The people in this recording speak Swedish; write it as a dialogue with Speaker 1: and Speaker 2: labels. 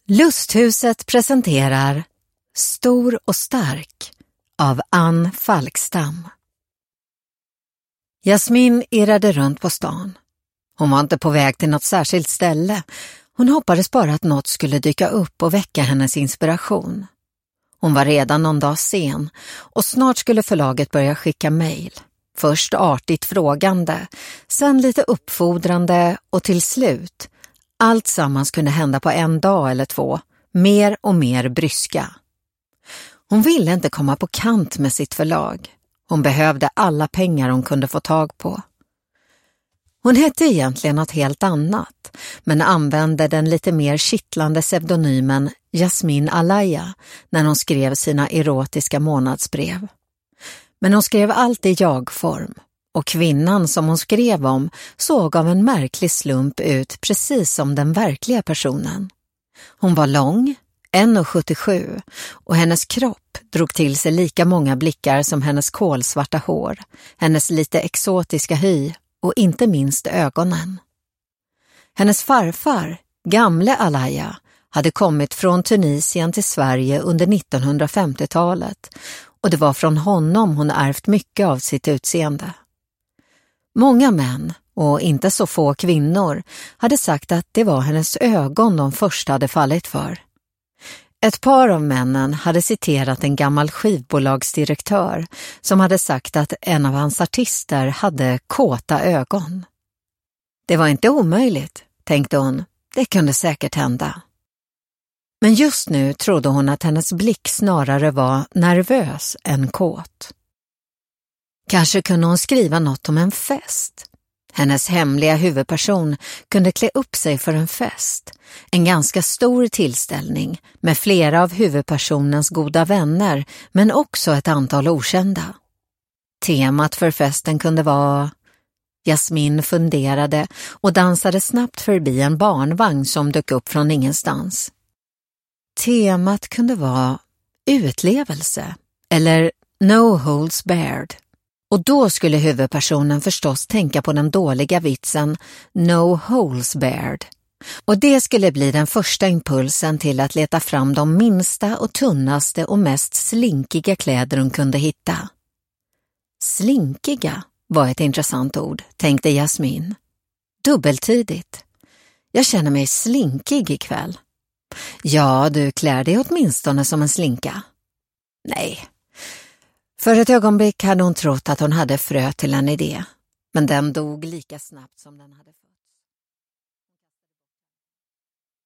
Speaker 1: Lusthuset presenterar Stor och stark av Ann Falkstam. Jasmin irrade runt på stan. Hon var inte på väg till något särskilt ställe. Hon hoppades bara att något skulle dyka upp och väcka hennes inspiration. Hon var redan någon dag sen och snart skulle förlaget börja skicka mejl. Först artigt frågande, sen lite uppfordrande och till slut. Allt sammans kunde hända på en dag eller två, mer och mer bryska. Hon ville inte komma på kant med sitt förlag. Hon behövde alla pengar hon kunde få tag på. Hon hette egentligen något helt annat, men använde den lite mer kittlande pseudonymen Jasmin Alaya när hon skrev sina erotiska månadsbrev. Men hon skrev allt i jag-form, och kvinnan som hon skrev om såg av en märklig slump ut precis som den verkliga personen. Hon var lång, 1,77, och hennes kropp drog till sig lika många blickar som hennes kolsvarta hår, hennes lite exotiska hy och inte minst ögonen. Hennes farfar, gamle Alaya, hade kommit från Tunisien till Sverige under 1950-talet och det var från honom hon ärvt mycket av sitt utseende. Många män, och inte så få kvinnor, hade sagt att det var hennes ögon de först hade fallit för. Ett par av männen hade citerat en gammal skivbolagsdirektör som hade sagt att en av hans artister hade kåta ögon. Det var inte omöjligt, tänkte hon. Det kunde säkert hända. Men just nu trodde hon att hennes blick snarare var nervös än kåt. Kanske kunde hon skriva något om en fest. Hennes hemliga huvudperson kunde klä upp sig för en fest. En ganska stor tillställning med flera av huvudpersonens goda vänner men också ett antal okända. Temat för festen kunde vara... Jasmin funderade och dansade snabbt förbi en barnvagn som dök upp från ingenstans. Temat kunde vara utlevelse eller no holds barred. Och då skulle huvudpersonen förstås tänka på den dåliga vitsen no holes barred. Och det skulle bli den första impulsen till att leta fram de minsta och tunnaste och mest slinkiga kläder hon kunde hitta. Slinkiga var ett intressant ord, tänkte Jasmin. Dubbeltydigt. Jag känner mig slinkig ikväll. Ja, du klär dig åtminstone som en slinka. Nej. För ett ögonblick hade hon trott att hon hade frö till en idé, men den dog lika snabbt som den hade